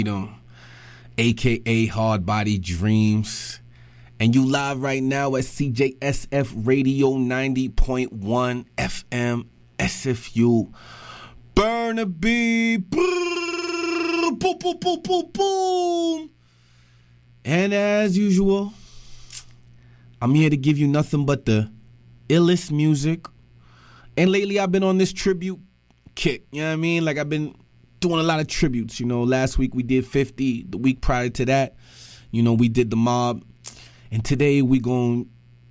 aka Hard Body Dreams. And you live right now at CJSF Radio 90.1 FM SFU. Burnaby. Boom, boom, boom, boom, boom. And as usual, I'm here to give you nothing but the illest music. And lately I've been on this tribute kick. You know what I mean? Like I've been doing a lot of tributes. You know, last week we did 50. The week prior to that, you know, we did the Mob. And today we're going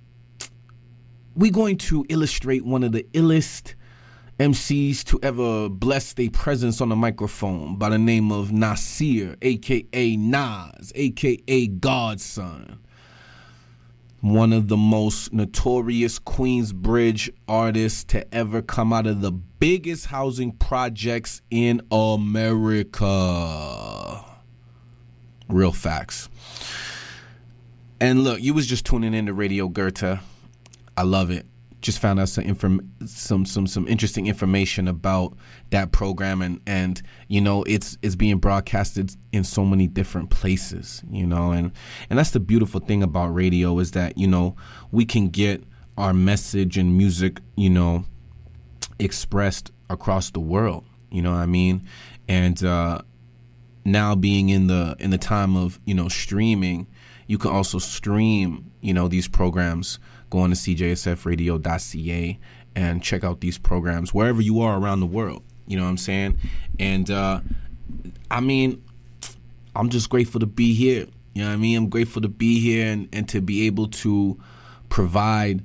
to illustrate one of the illest MCs to ever bless their presence on the microphone by the name of Nasir, a.k.a. Nas, a.k.a. Godson. One of the most notorious Queensbridge artists to ever come out of the biggest housing projects in America. Real facts. And look, you was just tuning in to Radio Goethe. I love it. Just found out some interesting information about that program, and you know it's being broadcasted in so many different places, you know, and that's the beautiful thing about radio is that, you know, we can get our message and music, you know, expressed across the world, you know what I mean? And now being in the time of, you know, streaming, you can also stream, you know, these programs. Go on to cjsfradio.ca and check out these programs wherever you are around the world. You know what I'm saying? And, I mean, I'm just grateful to be here. You know what I mean? I'm grateful to be here and to be able to provide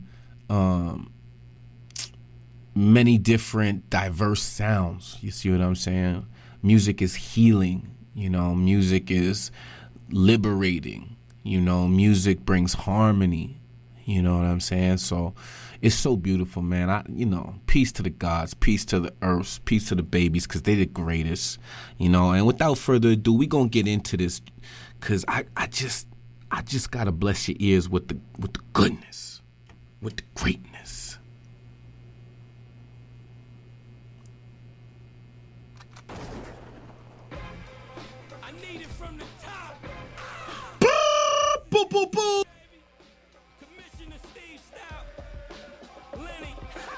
many different diverse sounds. You see what I'm saying? Music is healing. You know, music is liberating. You know, music brings harmony. You know what I'm saying? So it's so beautiful, man. Peace to the gods, peace to the earths, peace to the babies, because they the greatest. You know, and without further ado, we gonna get into this, because I just gotta bless your ears with the goodness, with the greatness. I need it from the top. Boom, boom, boom. Commissioner Steve Stout. Lenny.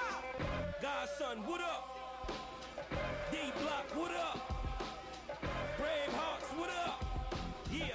Godson, what up? D-Block, what up? Bravehearts, what up? Yeah.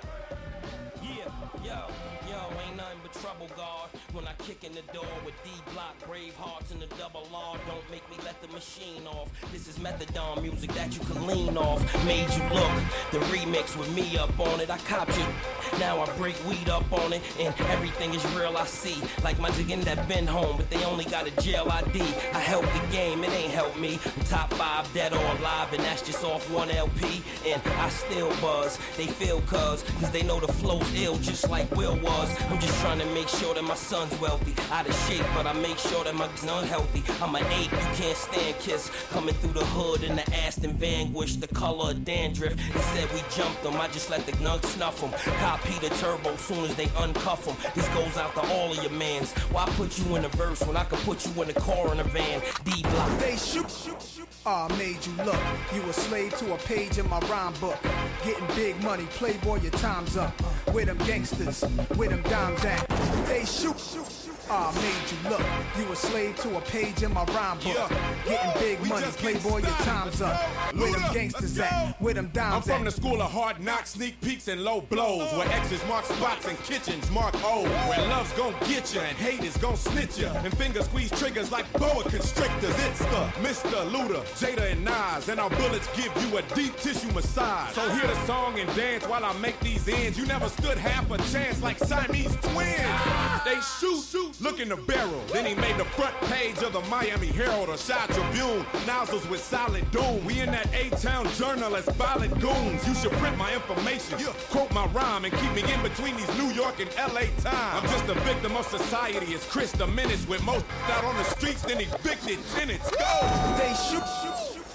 Yo, ain't nothing but trouble, God. When I kick in the door with D-Block, Bravehearts, and the double R, don't make me let the machine off. This is methadone music that you can lean off. Made you look, the remix with me up on it. I copped you, now I break weed up on it, and everything is real I see. Like my diggin' that been home, but they only got a jail ID. I helped the game, it ain't helped me. I'm top 5 dead or alive, and that's just off one LP. And I still buzz, they feel cuz they know the flow's ill, just like Will was. I'm just trying to make sure that my son's wealthy. Out of shape, but I make sure that my son's healthy. I'm an ape, you can't stand Kiss. Coming through the hood in the Aston Vanquish, the color of dandruff. They said we jumped them, I just let the gnug snuff them. Copy the turbo soon as they uncuff them. This goes out to all of your mans. Why put you in a verse when I could put you in a car in a van? D-Block. They shoot. Made you look. You a slave to a page in my rhyme book. Getting big money, playboy, your time's up. Where them gangsters, where them dimes at? They shoot. Made you look. You a slave to a page in my rhyme book. Getting big money, playboy, your time's up. Where them gangsters at? Where them dimes at? I'm from the school of hard knocks, sneak peeks, and low blows. Where X's mark spots and kitchens mark O's. Where love's gon' get ya and hate is gon' snitch ya. And finger squeeze triggers like boa constrictors. It's the Mr. Luda, Jada, and Nas. And our bullets give you a deep tissue massage. So hear the song and dance while I make these ends. You never stood half a chance like Siamese twins. They shoot, look in the barrel. Then he made the front page of the Miami Herald or Chi Tribune. Nozzles with solid doom. We in that A-Town journal as violent goons. You should print my information, quote my rhyme, and keep me in between these New York and LA times. I'm just a victim of society. It's Chris the Menace with most out on the streets than evicted tenants. Go! They shoot.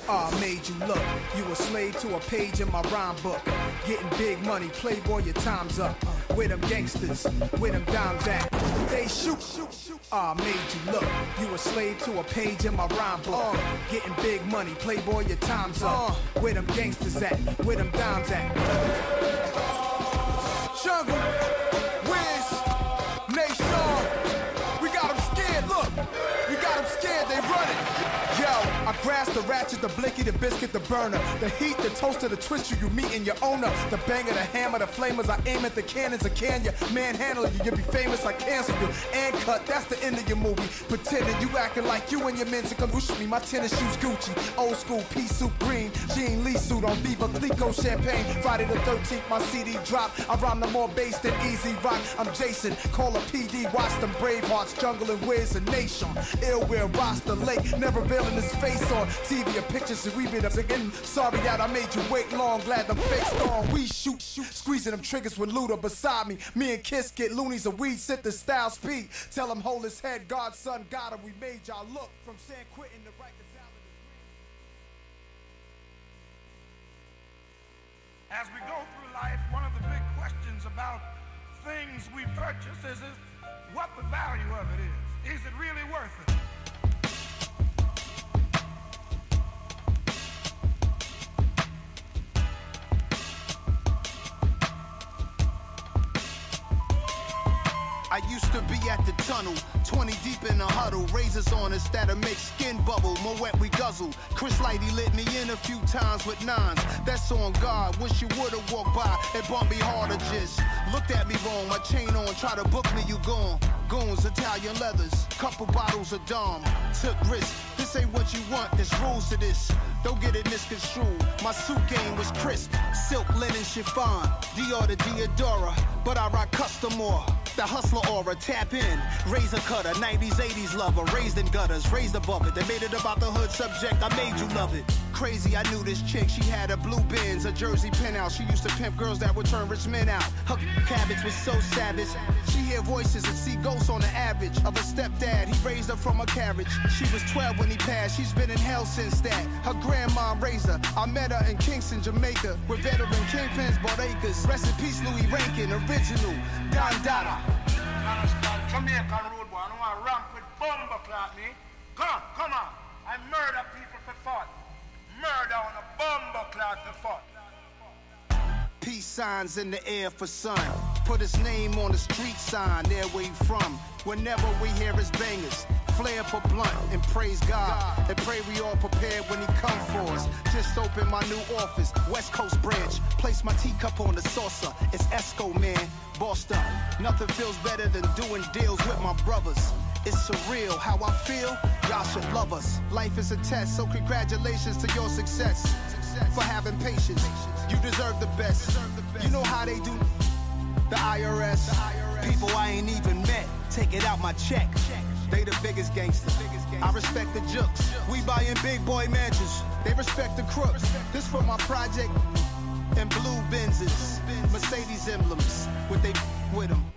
Made you look. You a slave to a page in my rhyme book. Getting big money, playboy, your time's up. Where them gangsters, where them dimes at? They shoot. Made you look. You a slave to a page in my rhyme book. Getting big money, playboy, your time's up. Where them gangsters at? Where them dimes at? Jungle, Wiz, Nation. We got them scared, look. We got them scared, they running. Yo, I grasp the ratchet, the blicky, the biscuit, the burner, the heat, the toaster, the twister, you meet in your owner, the banger, the hammer, the flamers, I aim at the cannons, I can ya, manhandle you, you'll be famous, I cancel you, and cut, that's the end of your movie, pretending you acting like you and your men to come whoosh me, my tennis shoes Gucci, old school pea soup green, Jean Lee suit on Viva Clico champagne, Friday the 13th, my CD drop, I rhyme the more bass than Easy Rock, I'm Jason, call a PD, watch them Bravehearts, Jungle and Wiz and Nation, Ill Will, Rasta Lake, never veiling his face on TV or pictures, and we been up again. Sorry that I made you wait long, glad the fake's gone. We shoot, squeezing them triggers with Luda beside me. Me and Kiss get loonies and weed, sit the style speed. Tell him hold his head, Godson got him. We made y'all look from San Quentin to Rikers Island. As we go through life, one of the big questions about things we purchase is what the value of it is. Is it really worth it? I used to be at the tunnel, 20 deep in a huddle, razors on us that'll make skin bubble, more wet we guzzle. Chris Lighty lit me in a few times with nines, that's on God, wish you would've walked by and bumped me harder just. Looked at me wrong, my chain on, try to book me, you gone. Goons, Italian leathers, couple bottles of Dom, took risks, this ain't what you want, there's rules to this. Don't get it misconstrued, my suit game was crisp, silk linen chiffon, Dior to Diodora, but I rock custom more. The hustler aura, tap in, razor cutter, 90s, 80s lover, raised in gutters, raised above it. They made it about the hood subject, I made you love it. Crazy, I knew this chick, she had a blue Benz, a Jersey penthouse. She used to pimp girls that would turn rich men out. Her cabbage was so savage, she hear voices and see ghosts on the average. Of her stepdad, he raised her from a carriage. She was 12 when he passed, she's been in hell since that. Her grandma raised her, I met her in Kingston, Jamaica, where veteran kingpins bought acres. Rest in peace, Louis Rankin, original, Don Dada. Understand, Jamaican road boy, I don't want to ramp with bomber clock me. Come on. I murder people for fun. Murder on a bomber clock for fun. Peace signs in the air for sun. Put his name on the street sign, there where he from. Whenever we hear his bangers, flare up a blunt and praise God. And pray we all prepared when he come for us. Just opened my new office, West Coast branch. Place my teacup on the saucer, it's Esco, man. Bossed up, nothing feels better than doing deals with my brothers. It's surreal how I feel, y'all should love us. Life is a test, so congratulations to your success. For having patience, you deserve the best. You know how they do the IRS. People I ain't even met, take it out my check. They the biggest gangsters. I respect the jooks. We buying big boy mansions. They respect the crooks. This for my project and blue Benzes, Mercedes emblems with they with them.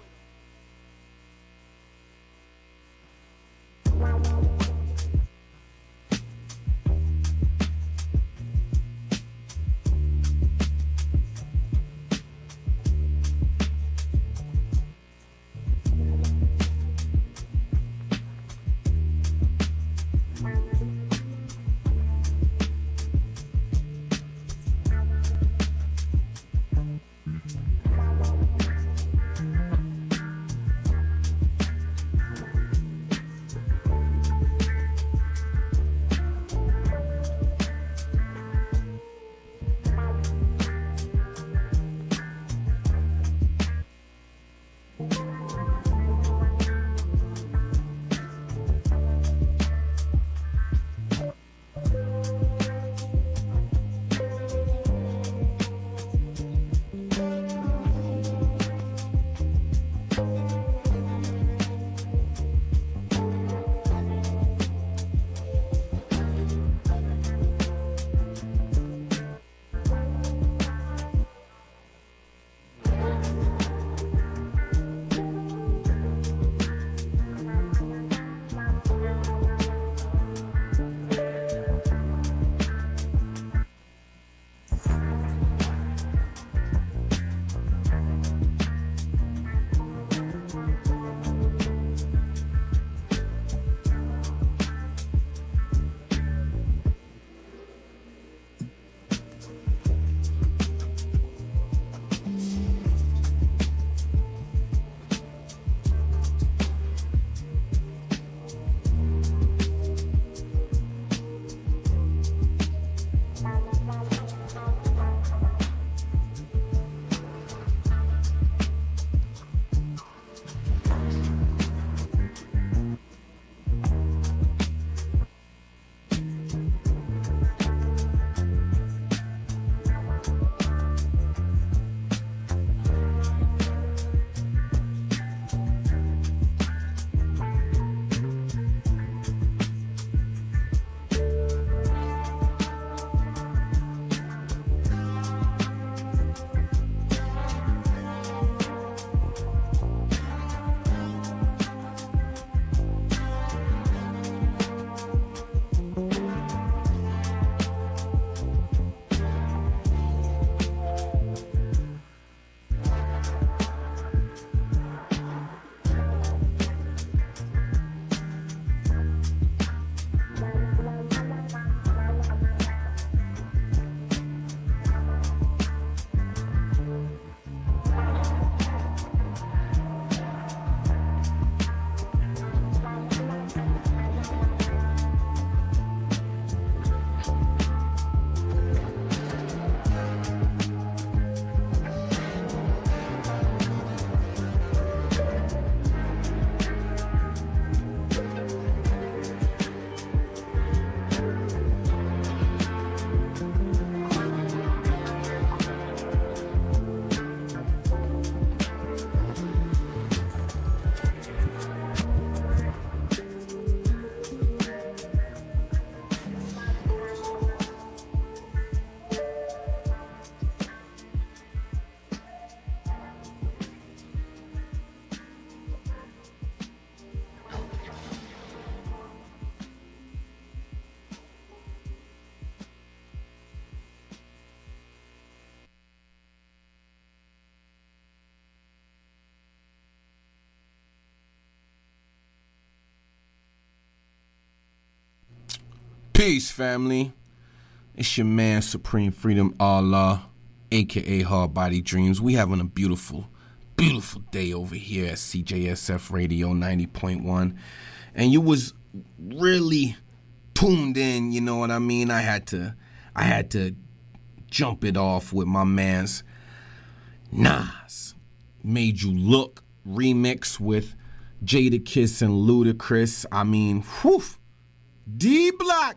Peace, family. It's your man, Supreme Freedom Allah, a.k.a. Hard Body Dreams. We having a beautiful, beautiful day over here at CJSF Radio 90.1. And you was really tuned in, you know what I mean? I had to jump it off with my man's Nas. Made You Look remix with Jadakiss and Ludacris. I mean, whew. D-Block.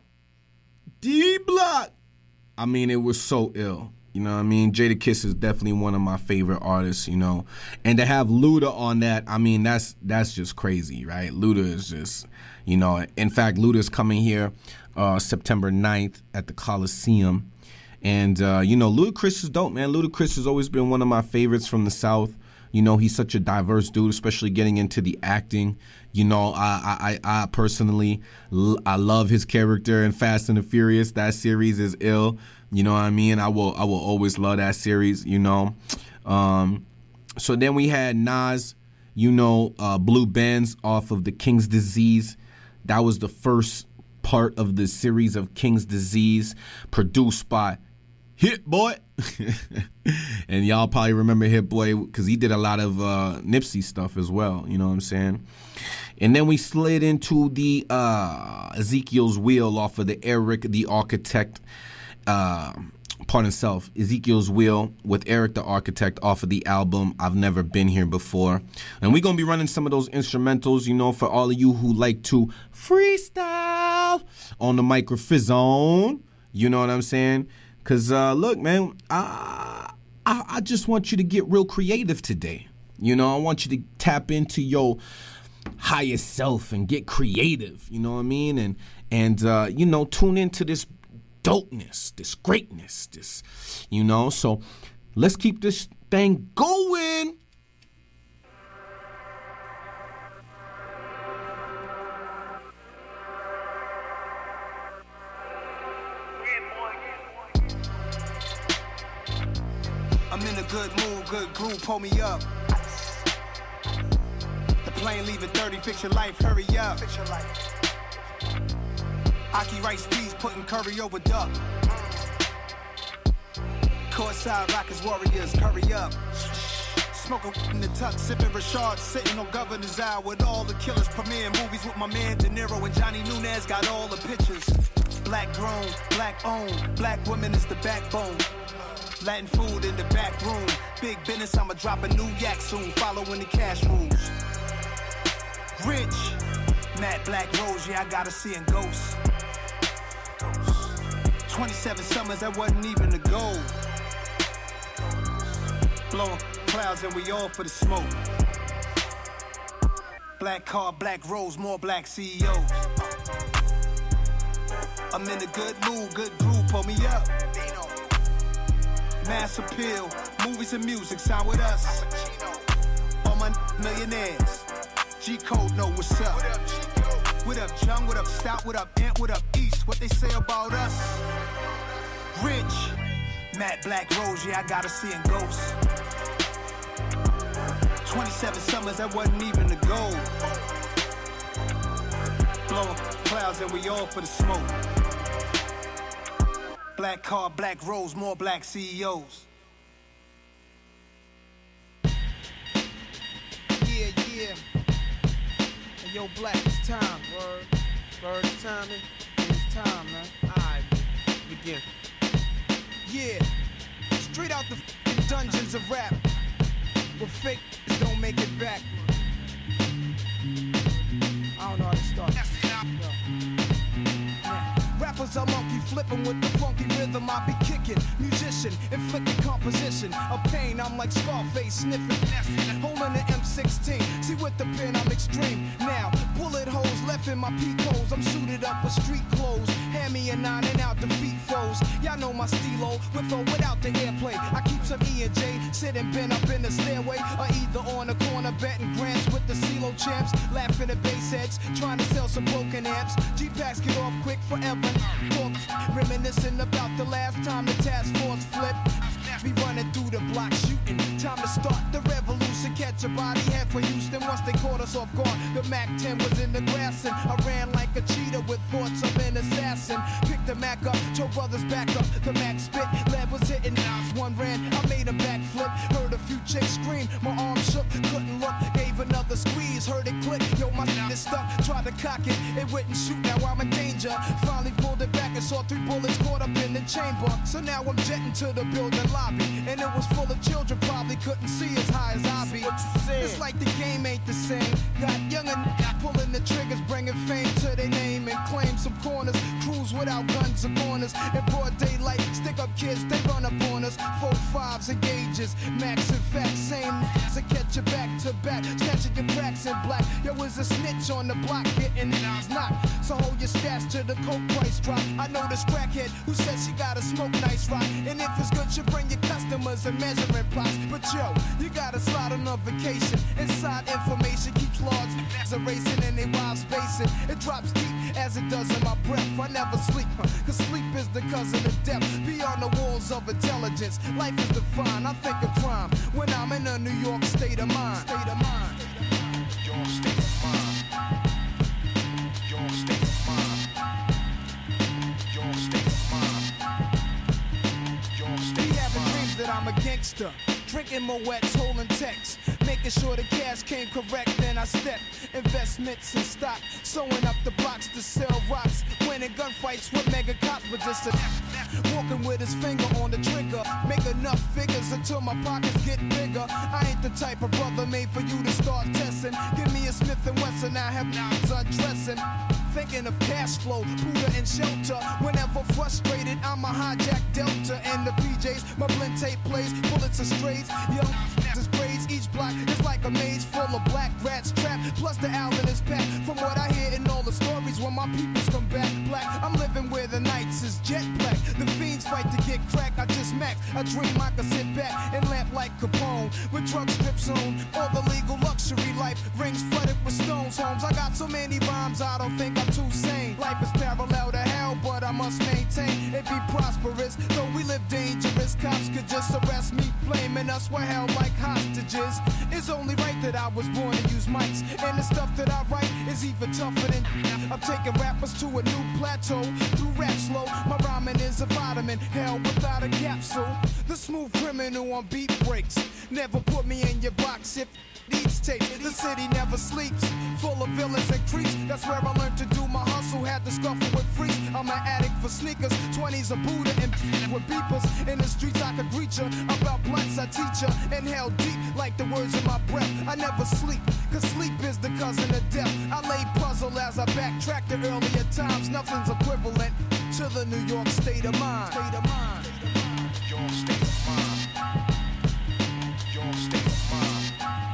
I mean, it was so ill. You know what I mean? Jadakiss is definitely one of my favorite artists, you know. And to have Luda on that, I mean, that's just crazy, right? Luda is just, you know. In fact, Luda is coming here September 9th at the Coliseum. And, you know, Ludacris is dope, man. Ludacris has always been one of my favorites from the South. You know, he's such a diverse dude, especially getting into the acting. You know, I personally, I love his character in Fast and the Furious. That series is ill. You know what I mean? I will always love that series, you know. So then we had Nas, you know, Blue Benz off of the King's Disease. That was the first part of the series of King's Disease, produced by Hit Boy. And y'all probably remember Hit Boy because he did a lot of Nipsey stuff as well, you know what I'm saying? And then we slid into the Ezekiel's Wheel off of the Eric the Architect, Ezekiel's Wheel with Eric the Architect off of the album I've Never Been Here Before. And we're going to be running some of those instrumentals, you know, for all of you who like to freestyle on the microphone, you know what I'm saying? Because, look, man, I just want you to get real creative today. You know, I want you to tap into your higher self and get creative, you know what I mean? And you know, tune into this dopeness, this greatness, this, you know. So let's keep this thing going. I'm in a good mood, good groove, pull me up. The plane leaving 30, fix your life, hurry up. Aki rice peas, putting curry over duck. Courtside Rockets Warriors, curry up. Smoking in the tuck, sipping Rashard, sitting on Governor's Eye with all the killers. Premiere movies with my man De Niro and Johnny Nunez, got all the pictures. Black grown, black owned, black women is the backbone. Latin food in the back room. Big business, I'ma drop a new yak soon, following the cash rules. Rich, Matte Black Rose, yeah, I gotta see in ghosts. 27 summers, that wasn't even the goal. Blowing clouds and we all for the smoke. Black car, black rose, more black CEOs. I'm in a good mood, good groove, pull me up. Mass appeal, movies and music, sign with us. All my millionaires, G-Code know what's up. What up, Jung, what up, Stout, what up, Ant, what up, East, what they say about us? Rich, Matte Black Rose, yeah, I gotta see in ghosts. 27 summers, that wasn't even the goal. Blowing clouds and we all for the smoke. Black car, black rose, more black CEOs. Yeah. And yo, Black, it's time, word. Bird, it's time, it's time, man. Alright, begin. Yeah, straight out the dungeons of rap. But fake don't make it back. I don't know how to start. Rappers are monkey flipping with the funky rhythm I be kicking. Musician, inflicting composition of pain. I'm like Scarface sniffing. Holding the M16. See with the pen I'm extreme. Now, bullet holes left in my peak holes. I'm suited up with street clothes. Hand me a 9 and out the feet froze. Y'all know my stilo, with or without the airplay. I keep some E&J, sitting bent up in the stairway. Or either on the corner betting grants with the CeeLo champs. Laughing at bass heads, trying to sell some broken amps. G-Packs get off quick forever. Reminiscing about the last time the task force flipped. Be running through the block shooting. Time to start the revolution. Catch a body, have for Houston once they caught us off guard. The Mac 10 was in the grass and I ran like a cheetah with thoughts of an assassin. Picked the Mac up, told brothers back up. The Mac spit, lead was hitting. One ran, I made a backflip. Heard a few chicks scream, my arm shook, couldn't look. Gave another squeeze, heard it click. Yo, my shit is stuck. Tried to cock it, it wouldn't shoot. Now I'm in danger. Finally pulled it back and saw 3 bullets caught up in the chamber. So now I'm jetting to the building lobby, and it was full of children. Probably couldn't see as high as I be. It's like the game ain't the same. Got young and pulling the triggers, bringing fame to their name and claim some corners. Cruise without guns or corners. In broad daylight, stick up kids, they run up on us. 4-5s and gauges, max and facts, same to catch you back to back, snatching your cracks in black. Yo, is a snitch on the block, getting it's not. So hold your stats till the coke price drop. I know this crackhead who says she gotta smoke nice rock, and if it's good, you bring your customers and measuring plots. But yo, you gotta slide on a vacation. Inside information keeps large erasing and they wild spacing. It drops deep as it does in my breath. I never sleep, cause sleep is the cousin of death. Beyond the walls of intelligence, life is defined. I think of crime when I'm in a New York state of mind. State of mind. Your state of mind. Your state of mind. Your state of mind. Your state of mind. Be having dreams that I'm a gangster. Drinking Moet's, holding texts, making sure the cash came correct. Then I step investments and stock, sewing up the blocks to sell rocks, winning gunfights with mega cops, but just a walking with his finger on the trigger. Make enough figures until my pockets get bigger. I ain't the type of brother made for you to start testing. Give me a Smith & Wesson, I have knives undressing. Thinking of cash flow, Buddha and shelter. Whenever frustrated, I'm a hijack Delta and the PJs. My blend tape plays, bullets are strays. Young is grades, each block is like a maze full of black rats trapped. Plus the Allen is packed. From what I hear in all the stories, when my peoples come back black, I'm living where the nights is jet black. The fiends fight to get crack, I just max. I dream I could sit back and lamp like Capone with drug strips on. All the legal luxury life, rings flooded with stones. Homes, I got so many rhymes, I don't think I'm too sane. Life is parallel to hell, but I must maintain it be prosperous. Though we live dangerous, cops could just arrest me, blaming us we're held like hostages. It's only right that I was born to use mics, and the stuff that I write is even tougher than I'm taking rappers to a new plateau through rap slow. My rhyming is a vitamin, hell without a capsule. The smooth criminal on beat breaks. Never put me in your box if needs tape. The city never sleeps, full of villains and creeps. That's where I learned to do my hustle, had to scuffle with freaks. I'm an addict for sneakers, 20s a Buddha and with beepers. In the streets I could greet ya, about blunts I teach ya. Inhale deep like the words in my breath. I never sleep, cause sleep is the cousin of death. I lay puzzle as I backtrack to earlier times. Nothing's equivalent to the New York state of mind. State of mind. Your state of mind. Your state of mind.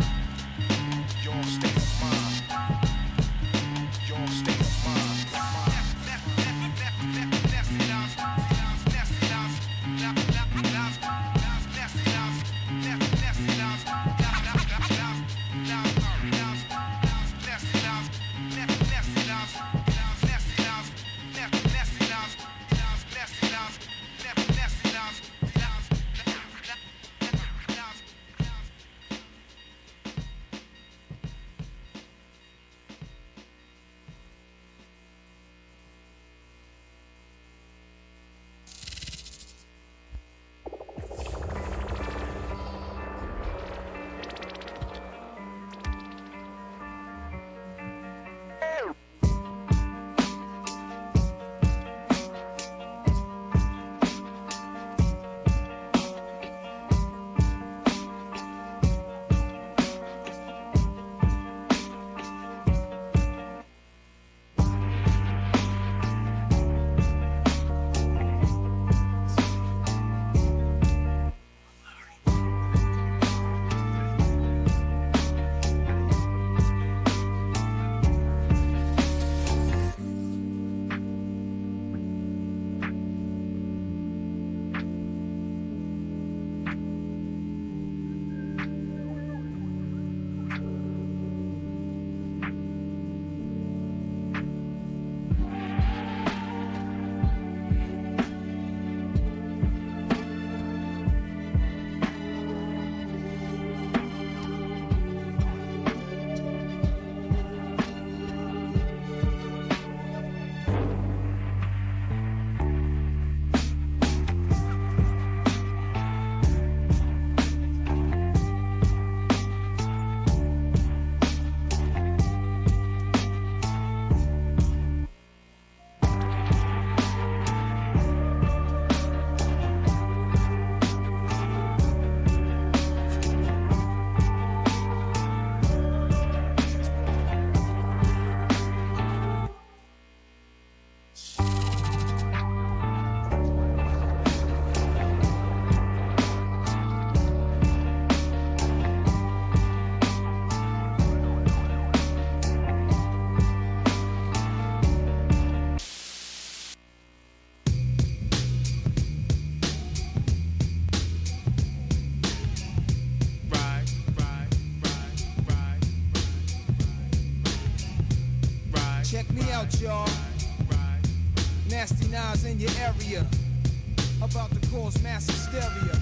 Your state of mind. Your state of mind. out, y'all. Nasty Nas in your area. About to cause mass hysteria.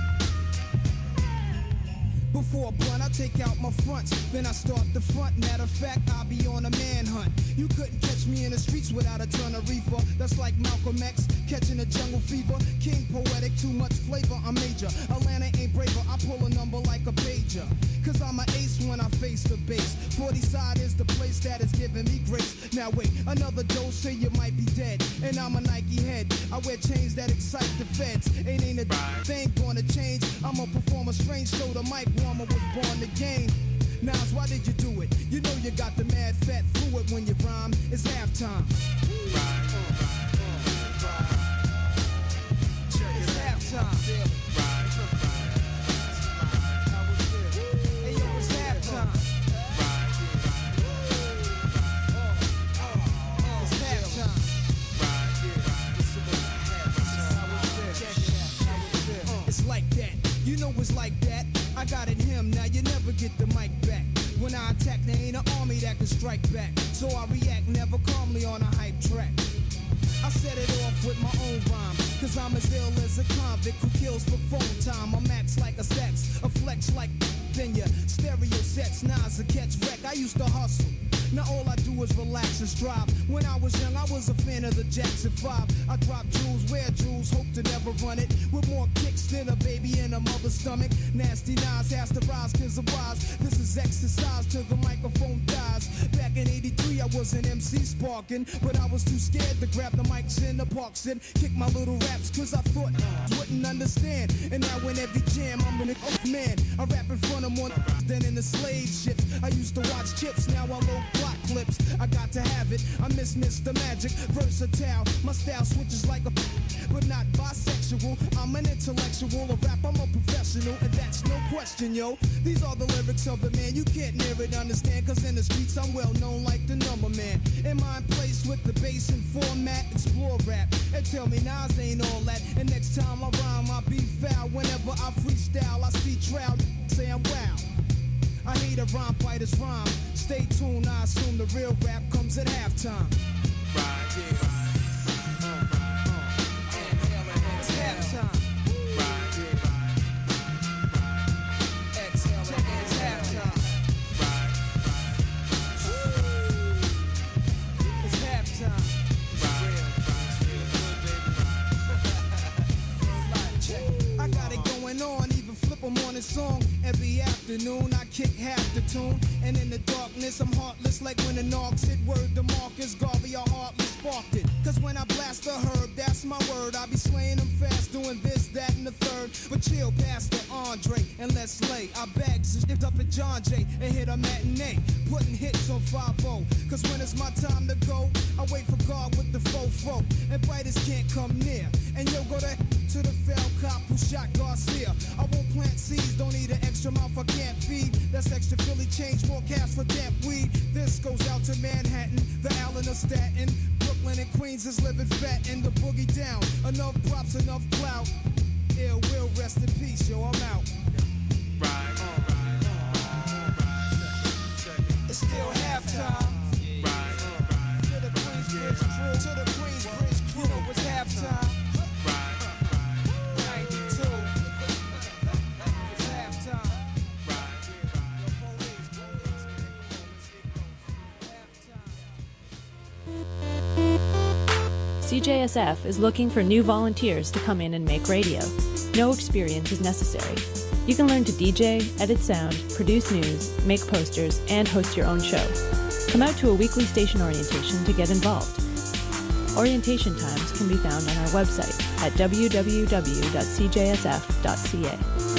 Before a blunt, I take out my fronts, then I start the front. Matter of fact, I'll be on a manhunt. You couldn't catch me in the streets without a ton of reefer. That's like Malcolm X catching a jungle fever. King poetic, too much flavor, I'm major. Atlanta ain't braver, I pull a number like a pager. Cause I'm an ace when I face the base. 40 side is the place that is giving me grace. Now wait, another dose, say you might be dead. And I'm a Nike head, I wear chains that excite the feds. Ain't a thing gonna change. I'ma perform a strange show, the mic warmer was born to game. Nas, why did you do it? You know you got the mad fat fluid when you rhyme. It's halftime. It's halftime. Hey yo, it's halftime. It's halftime. It's like that. You know it's like that. I got it him, now you never get the mic back. When I attack, there ain't an army that can strike back. So I react never calmly on a hype track. I set it off with my own rhyme. Cause I'm as ill as a convict who kills for phone time. I'm max like a sex, a flex like then your stereo sets. Nas a catch wreck, I used to hustle. Now all I do is relax and strive. When I was young, I was a fan of the Jackson 5. I dropped jewels, wear jewels, hope to never run it. With more kicks than a baby in a mother's stomach. Nasty Nas has to rise cause of wise. This is exercise till the microphone dies. Back in 83, I was an MC sparking. But I was too scared to grab the mics in the parks and kick my little raps cause I thought wouldn't understand. And now in every jam, I'm an off man. I rap in front of more than in the slave ships. I used to watch Chips, now I low plot clips. I got to have it, I miss Mr. Magic. Versatile, my style switches like a but not bisexual. I'm an intellectual, a rap, I'm a professional, and that's no question, yo. These are the lyrics of the man, you can't near it understand, cause in the streets I'm well known like the number man. In my place with the bass and format, explore rap, and tell me Nas ain't all that. And next time I rhyme, I be foul. Whenever I freestyle, I see trial, say I'm wow. I hate a rhyme fighter's rhyme. Stay tuned, I assume the real rap comes at halftime. Right, yeah. It's halftime. Right, yeah. Exhale, it's halftime. Right. It's halftime. I got it going on, even flip a morning song. Every afternoon I kick half the tune. And in the darkness I'm heartless like when the knocks hit. Word to Marcus Garvey, I hardly sparked it. Cause when I blast the herb, that's my word. I be slaying them fast, doing this, that, and the third. But chill, Pastor Andre, and let's lay. I bags and shipped up at John Jay and hit a matinee, putting hits on 5-0. Cause when it's my time to go, I wait for God with the fofo. And fighters can't come near. And yo, go to the fell cop who shot Garcia. I won't plant seeds, don't need an extra mouth I can't feed. That's extra Philly change, more cash for damp weed. This goes out to Manhattan, the Allen of Staten. Brooklyn and Queens is living fat and the boogie down. Enough props, enough clout. Ill will rest in peace, yo, I'm out. It's still halftime. To the Queensbridge crew, to the Queensbridge crew, it's halftime. 92. It's halftime. CJSF is looking for new volunteers to come in and make radio. No experience is necessary. You can learn to DJ, edit sound, produce news, make posters, and host your own show. Come out to a weekly station orientation to get involved. Orientation times can be found on our website at www.cjsf.ca.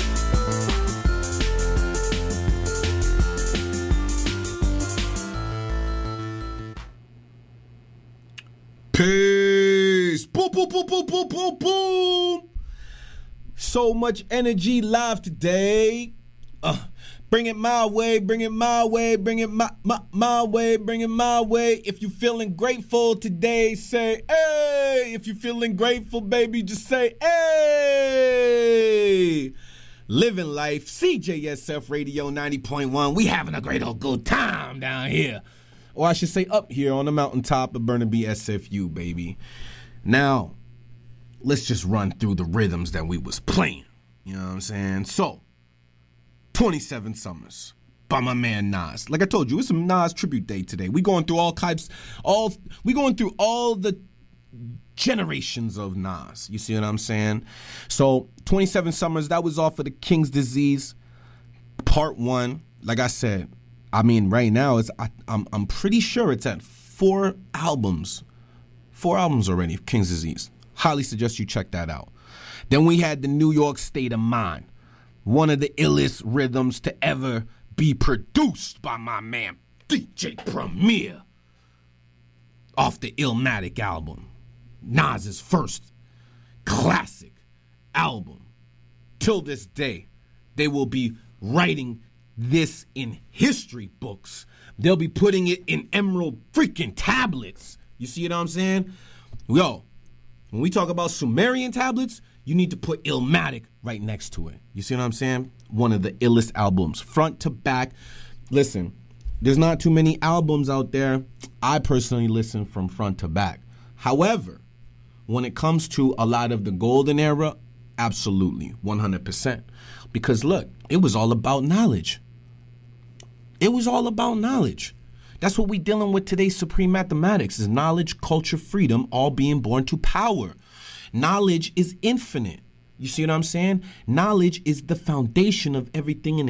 Peace. Boom, boom, boom, boom, boom, boom, boom. So much energy live today. Bring it my way, bring it my way, bring it my way, bring it my way. If you're feeling grateful today, say, hey. If you're feeling grateful, baby, just say, hey. Living life, CJSF Radio 90.1. We having a great old good time down here. or I should say up here on the mountaintop of Burnaby SFU, baby. Now, let's just run through the rhythms that we was playing. You know what I'm saying? So, 27 Summers by my man Nas. Like I told you, it's some Nas tribute day today. We going through all the generations of Nas. You see what I'm saying? So, 27 Summers, that was off of the King's Disease, Part 1. Like I said, I mean, right now, I'm pretty sure it's at 4 albums. 4 albums already, King's Disease. Highly suggest you check that out. Then we had the New York State of Mind, one of the illest rhythms to ever be produced by my man DJ Premier, off the Illmatic album, Nas's first classic album. Till this day, they will be writing this in history books. They'll be putting it in emerald freaking tablets. You see what I'm saying? Yo, when we talk about Sumerian tablets, you need to put Illmatic right next to it. You see what I'm saying? One of the illest albums, front to back. Listen, there's not too many albums out there. I personally listen from front to back. However, when it comes to a lot of the golden era, absolutely, 100%. Because look, it was all about knowledge. It was all about knowledge. That's what we dealing with today's Supreme Mathematics, is knowledge, culture, freedom, all being born to power. Knowledge is infinite. You see what I'm saying? Knowledge is the foundation of everything in